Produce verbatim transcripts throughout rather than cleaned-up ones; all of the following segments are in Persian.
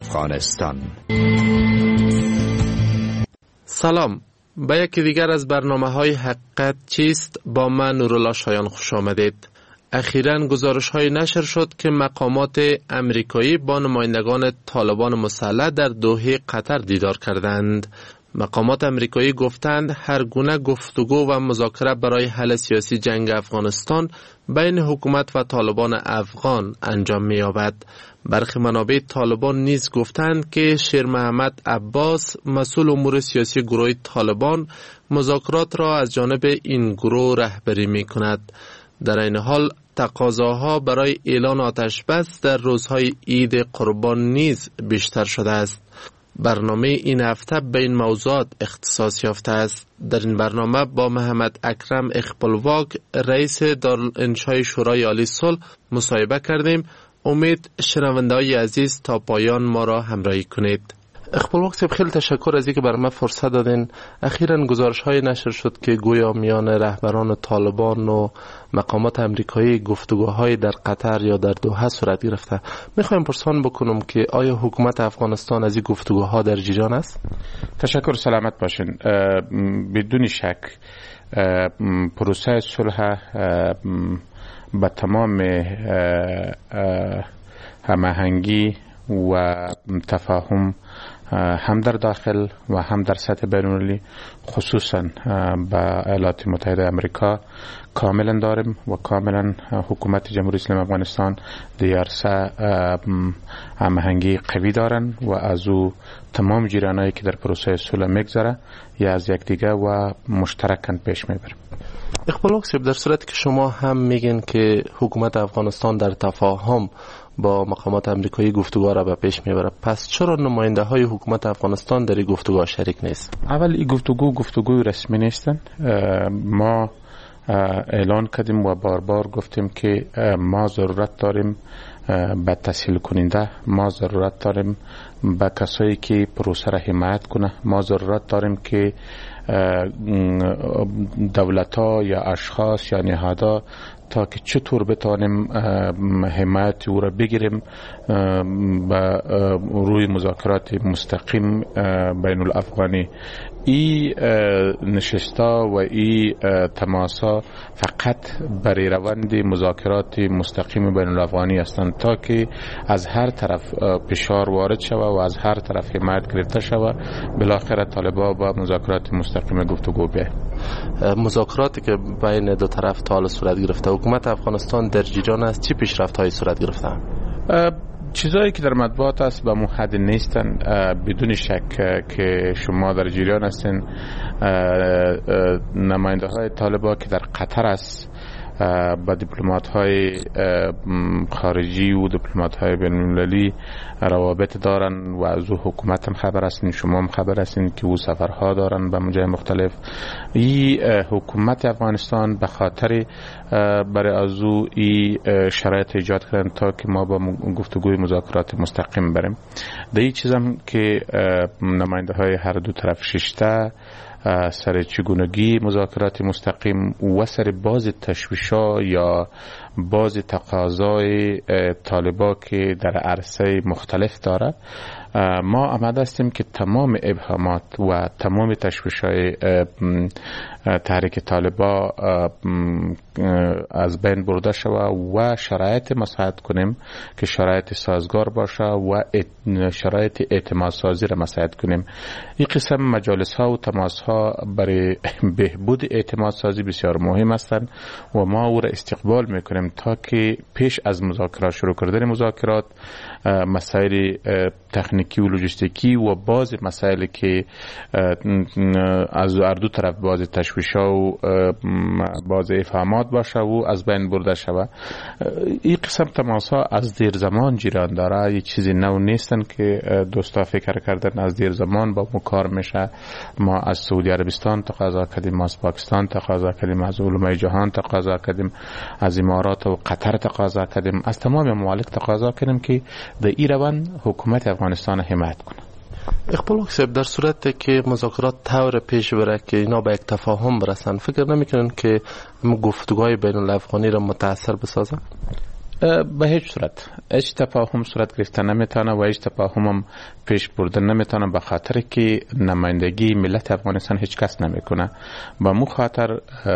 افغانستان. سلام، به یکی دیگر از برنامه‌های حقیقت چیست با من نورالله شایان خوش آمدید. اخیراً گزارش‌های نشر شد که مقامات امریکایی با نمایندگان طالبان مسلح در دوحه قطر دیدار کردند. مقامات امریکایی گفتند هر گونه گفتگو و مذاکره برای حل سیاسی جنگ افغانستان بین حکومت و طالبان افغان انجام می‌یابد. برخی منابع طالبان نیز گفتند که شیر محمد عباس مسئول امور سیاسی گروه طالبان مذاکرات را از جانب این گروه رهبری می‌کند. در این حال تقاضاها برای اعلان آتش بس در روزهای عید قربان نیز بیشتر شده است. برنامه این هفته به این موضوعات اختصاص یافته است. در این برنامه با محمد اکرم اقبالواک رئیس دارالانشای شورای عالی صلح مصاحبه کردیم. امید شنونده‌های عزیز تا پایان ما را همراهی کنید. اقبالواک صاحب، خیلی تشکر از اینکه برای من فرصت دادین. اخیراً گزارش‌های نشر شد که گویا میان رهبران طالبان و مقامات امریکایی گفتگوهای در قطر یا در دوحه صورت گرفته. میخوایم پرسان بکنم که آیا حکومت افغانستان از این گفتگوها در جریان است؟ تشکر، سلامت باشین. بدون شک پروسه صلح با تمام هماهنگی و تفاهم هم در داخل و هم در سطح بین‌المللی خصوصا با ایالات متحده آمریکا کاملا داریم و کاملا حکومت جمهوری اسلامی افغانستان دیارسه هماهنگی قوی دارن و از او تمام جریانایی که در پروسه صلح میگذره یا از یکدیگه و مشترکاً پیش میبریم. اقبالواک صاحب، در صورتی که شما هم میگن که حکومت افغانستان در تفاهم با مقامات امریکایی گفتگوها را به پیش میبره، پس چرا نماینده های حکومت افغانستان در این گفتگوها شریک نیست؟ اول این گفتگو گفتگوی رسمی نیستن. ما اعلان کردیم و بار بار گفتیم که ما ضرورت داریم به تسهیل کننده، ما ضرورت داریم به کسایی که پروسه را حمایت کنه، ما ضرورت داریم که دولت‌ها یا اشخاص یا نهادها تا که چطور بتانیم حمایت او را بگیریم به روی مذاکرات مستقیم بین الافغانی. ای نشستا و ای تماسا فقط برای روند مذاکرات مستقیم بین الافغانی هستند تا که از هر طرف فشار وارد شود و از هر طرف حمایت گرفته شود، بالاخره طالبان با مذاکرات مستقیم گفتگو بیاید. مذاکراتی که بین دو طرف تا حالا صورت گرفته، حکومت افغانستان در جریان است؟ چه پیشرفت‌هایی صورت گرفته؟ چیزایی که در مطبوعات است به حد نیستن. بدون شک که شما در جریان هستین، نماینده های طالبان که در قطر است با دیپلمات های خارجی و دیپلمات های بین المللی روابط دارن و از او حکومت هم خبر هستین، شما هم خبر هستین که او سفرها دارن به جای مختلف. این حکومت افغانستان به خاطر برای از او این شرایط ایجاد کردن تا که ما با گفتگوی مذاکرات مستقیم بریم. در این چیز هم که نماینده های هر دو طرف ششته سر چگونگی مذاکرات مستقیم و سر باز تشویش‌ها یا باز تقاضای طالبان که در عرصه مختلف داره، ما آماده هستیم که تمام ابهامات و تمام تشویش‌های تحریک طالبان از بین برده شود و شرایط مساعد کنیم که شرایط سازگار باشه و شرایط اعتماد سازی را مساعد کنیم. این قسم مجالس ها و تماس ها برای بهبود اعتماد سازی بسیار مهم هستند و ما او را استقبال میکنیم تا که پیش از مذاکرات شروع کردن مذاکرات مسائل تکنیکی و لوجستیکی و باز مسائلی که از هر دو طرف باز تشویش‌ها و باز افهامات باشه و از بین برده شود. این قسم تماس‌ها از دیر زمان جریان داره، یک چیزی نو نیستن که دوستا فکر کردن از دیر زمان با مکار میشه. ما از سعودی عربستان تقاضا کردیم، از پاکستان تقاضا کردیم، از علمای جهان تقاضا کردیم، از امارات و قطر تقاضا کردیم، از تمام ممالک تقاضا کردیم که در این روند حکومت افغانستان حمایت کنه. اقبالواک صاحب، در صورتی که مذاکرات طور پیش بره که اینا به یک تفاهم برسن، فکر نمیکنن که گفتگوهای بین الافغانی را متاثر بسازن؟ به هیچ صورت هیچ تفاهم صورت گرفتن نمیتونه و هیچ تفاهم هم پیش بردن نمیتونه، به خاطر که نمایندگی ملت افغانستان هیچ کس نمیکنه. با مو خاطر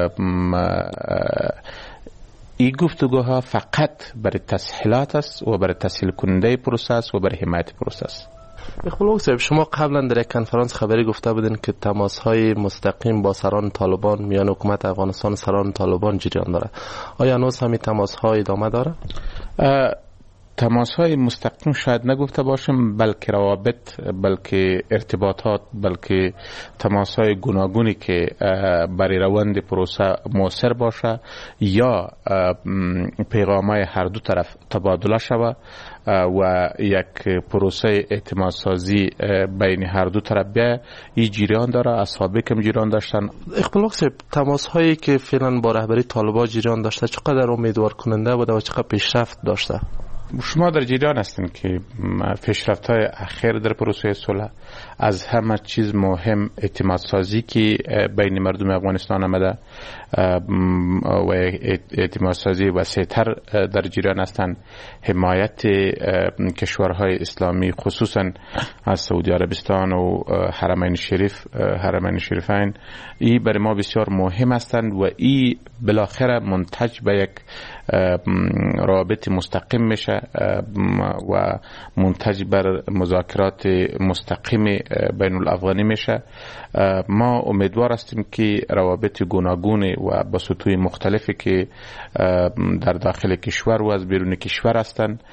این گفتگوها فقط برای تسهیلات است و برای تسهیل کننده پروسه است و برای حمایت پروسه است. اخبار صاحب، شما قبلا در یک کنفرانس خبری گفته بودین که تماس های مستقیم با سران طالبان میان حکومت افغانستان و سران طالبان جریان داره. آیا هنوز همین تماس ها ادامه داره؟ تماس های مستقیم شاید نگفته باشم، بلکه روابط، بلکه ارتباطات، بلکه تماس های گوناگونی که برای روند پروسه مؤثر باشه یا پیغام های هر دو طرف تبادله شود و یک پروسه اعتماد سازی بین هر دو طرف بیا، این جریان داره. از سابق هم جریان داشتن. اقبال صاحب، تماس هایی که فعلا با رهبری طالبان جریان داشته چقدر امیدوار کننده بوده و چقدر پیشرفت داشته؟ شما در جریان هستین که پیشرفت های اخیر در پروسه صلح، از همه چیز مهم اعتماد سازی که بین مردم افغانستان آمده و اعتماد سازی وسیع‌تر در جریان هستند. حمایت کشورهای اسلامی خصوصا از سعودی عربستان و حرمین شریف حرمین شریفین این برای ما بسیار مهم هستند و این بالاخره منتج به یک رابط مستقیم میشه و منتج بر مذاکرات مستقیم بین الافغانی میشه. ما امیدوار هستیم که روابط گوناگون و با سطوح مختلفی که در داخل کشور و از بیرون کشور هستند،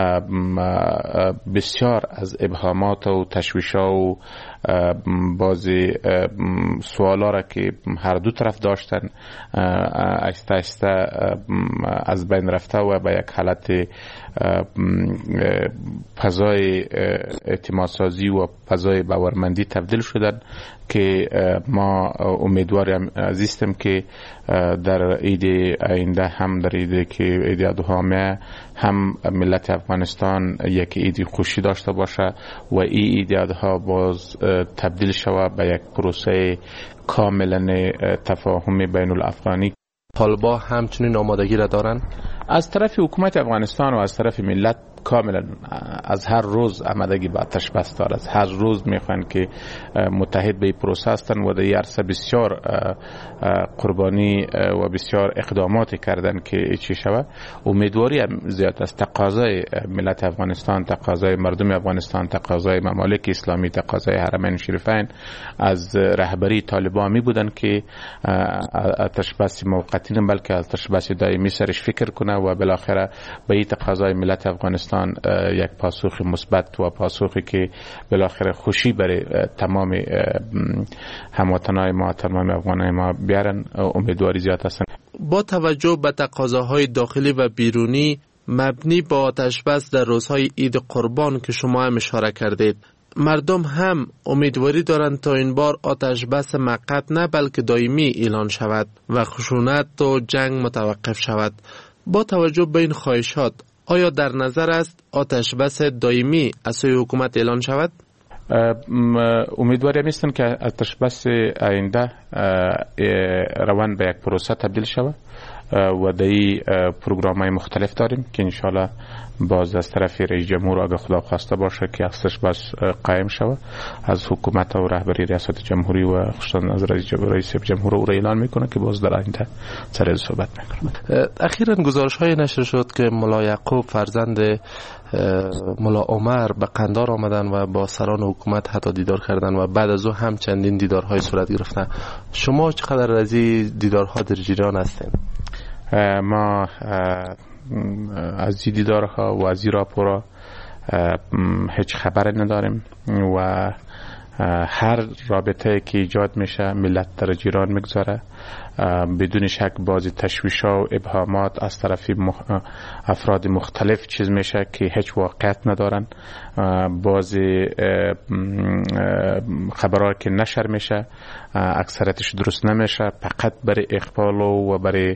بسیار از ابهامات و تشویش‌ها و بعضی سوالا را که هر دو طرف داشتن آهسته آهسته از بین رفته و به یک حالت فضای اعتماد سازی و فضای باورمندی تبدیل شدن که ما امیدواریم عزیزم که در عید آینده هم در عید که عید اضحی هم ملت افغانستان یک عید خوشی داشته باشه و این عید اضحی باز تبدیل شود به یک پروسه کاملا تفاهم بین الافغانی. طالبان همچنین آمادگی را دارن از طرف حکومت افغانستان و از طرف ملت کاملا از هر روز آمادگی به آتش بس دارد. از هر روز میخوان که متحد به این پروسه هستند و در این عرصه بسیار قربانی و بسیار اقداماتی کردن که چی شود. امیدواری زیاد است. تقاضای ملت افغانستان، تقاضای مردم افغانستان، تقاضای ممالک اسلامی، تقاضای حرمین شریفین از رهبری طالبان می بودن که آتش بس موقتی نه بلکه آتش بس دائمی سرش فکر کنه و بالاخره به این تقاضای ملت افغانستان یک پاسخ مثبت و پاسخی که بالاخره خوشی برای تمام هموطنان ما، تمام افغانان ما بیارن، امیدواری زیاد هستن. با توجه به تقاضاهای داخلی و بیرونی مبنی با آتش بس در روزهای عید قربان که شما هم اشاره کردید، مردم هم امیدواری دارند تا این بار آتش بس موقت نه بلکه دائمی اعلان شود و خشونت و جنگ متوقف شود. با توجه به این خواهشات آیا در نظر است آتش بس دائمی از سوی حکومت اعلان شود؟ امیدواریم هستیم که آتش بس آینده روان به یک پروسه تبدیل شود و در این پروگرام های مختلف داریم که انشاءالله باز از طرف رئیس جمهور اگه خدا خواسته باشه که آتش بس قائم شود، از حکومت و رهبری ریاست جمهوری و خصوصا از رئیس جمهور او را اعلان میکنه که باز در آینده سر صحبت میکنه. اخیراً گزارش های نشر شد که ملا یعقوب فرزند ملا عمر به قندار آمدن و با سران حکومت حتی دیدار کردن و بعد از او هم چندین دیدارهای صورت گرفتن. شما چقدر از این دیدارها در جریان هستین؟ ما از این دیدارها و از این راپورها هیچ خبر نداریم و هر رابطه که ایجاد میشه ملت در جریان میگذاره. بدون شک بازی تشویش‌ها و ابهامات از طرف مخ... افراد مختلف چیز میشه که هیچ واقعیت ندارن. بازی خبرها که نشر میشه اکثرتش درست نمیشه، فقط برای اخبال و برای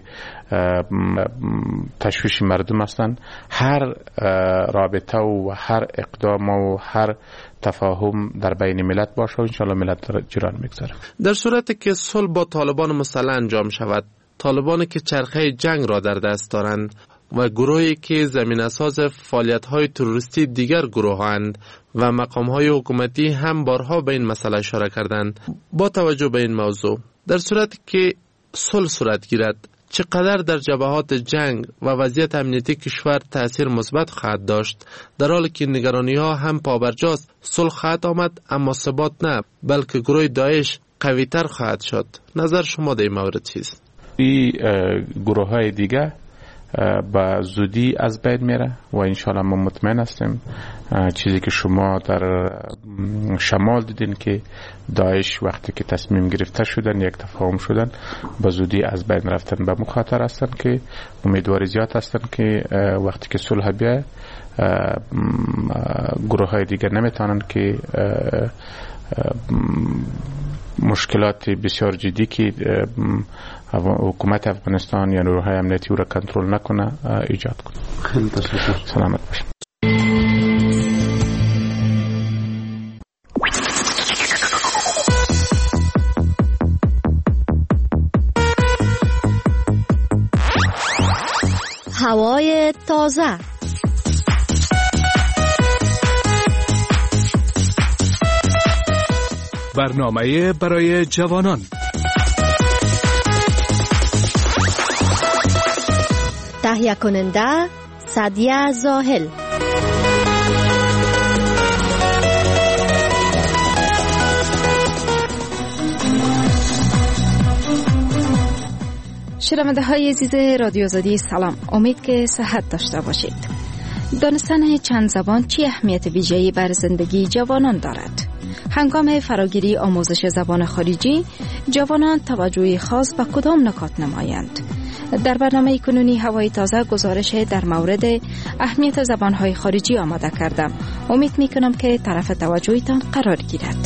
تشویش مردم هستن. هر رابطه و هر اقدام و هر تفاهم در بین ملت باشه و انشاءالله ملت در جریان میگذاره. در صورتی که صلح با طالبان مسلح انجام شود، طالبانی که چرخه جنگ را در دست دارند، و گروهی که زمینه‌ساز فعالیت‌های تروریستی دیگر گروه‌اند و مقام‌های حکومتی هم بارها به این مسئله اشاره کردند. با توجه به این موضوع، در صورتی که صلح صورت گیرد، چقدر در جبهات جنگ و وضعیت امنیتی کشور تأثیر مثبت خواهد داشت، در حالی که نگرانی‌ها هم پابرجاست؟ صلح خواهد آمد اما ثبات نه، بلکه گروه داعش قوی‌تر خواهد شد. نظر شما در این مورد چیست؟ این گروه های دیگه با زودی از بین میره و انشالله ما مطمئن هستیم چیزی که شما در شمال دیدین که داعش وقتی که تصمیم گرفته شدن، یک تفاهم شدن، با زودی از بین رفتن. به مخاطر هستن که امیدواری زیاد هستن که وقتی که صلح بیه گروه های دیگه نمیتونن که مشکلات بسیار جدی که حکومت افغانستان یا نیروهای امنیتی او را کنترل نکنه ایجاد کنه. خیلی تشکر. سلامت باشید. هوای تازه. برنامه برای جوانان. تهیه کننده سعدیه زاهل. شنونده های عزیز رادیو آزادی، سلام. امید که صحت داشته باشید. دانستن چند زبان چه اهمیت ویژه‌ای بر زندگی جوانان دارد؟ هنگام فراگیری آموزش زبان خارجی، جوانان توجه خاص به کدام نکات نمایند؟ در برنامه کنونی هوای تازه گزارش در مورد اهمیت زبانهای خارجی آماده کردم. امید می کنم که طرف توجهتان قرار گیرد.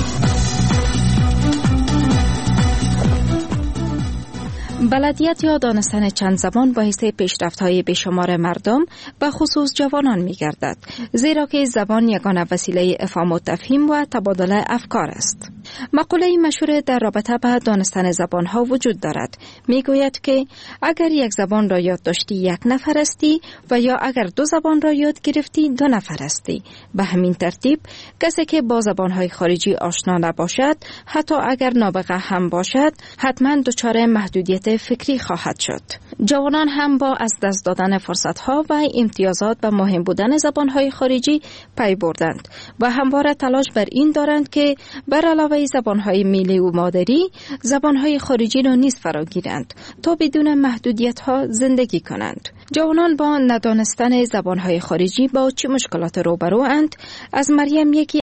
بلدیت یا دانستن چند زبان باعث پیشرفت‌های بیشمار مردم و خصوص جوانان می‌گردد، زیرا که زبان یگانه وسیله افهام و تفهیم و تبادل افکار است. مقوله مشهور در رابطه با دانستن زبان‌ها وجود دارد. می‌گوید که اگر یک زبان را یاد داشتی یک نفر هستی و یا اگر دو زبان را یاد گرفتی دو نفر هستی. به همین ترتیب کسی که با زبان‌های خارجی آشنا نباشد، حتی اگر نابغه هم باشد، حتما دچار محدودیت فکری خواهد شد. جوانان هم با از دست دادن فرصت‌ها و امتیازات به مهم بودن زبان‌های خارجی پی بردند و همواره تلاش بر این دارند که بر علاوه زبان‌های ملی و مادری، زبان‌های خارجی را نیز فراگیرند تا بدون محدودیت‌ها زندگی کنند. جوانان با ندانستن زبان‌های خارجی با چه مشکلات روبرو اند؟ از مریم یکی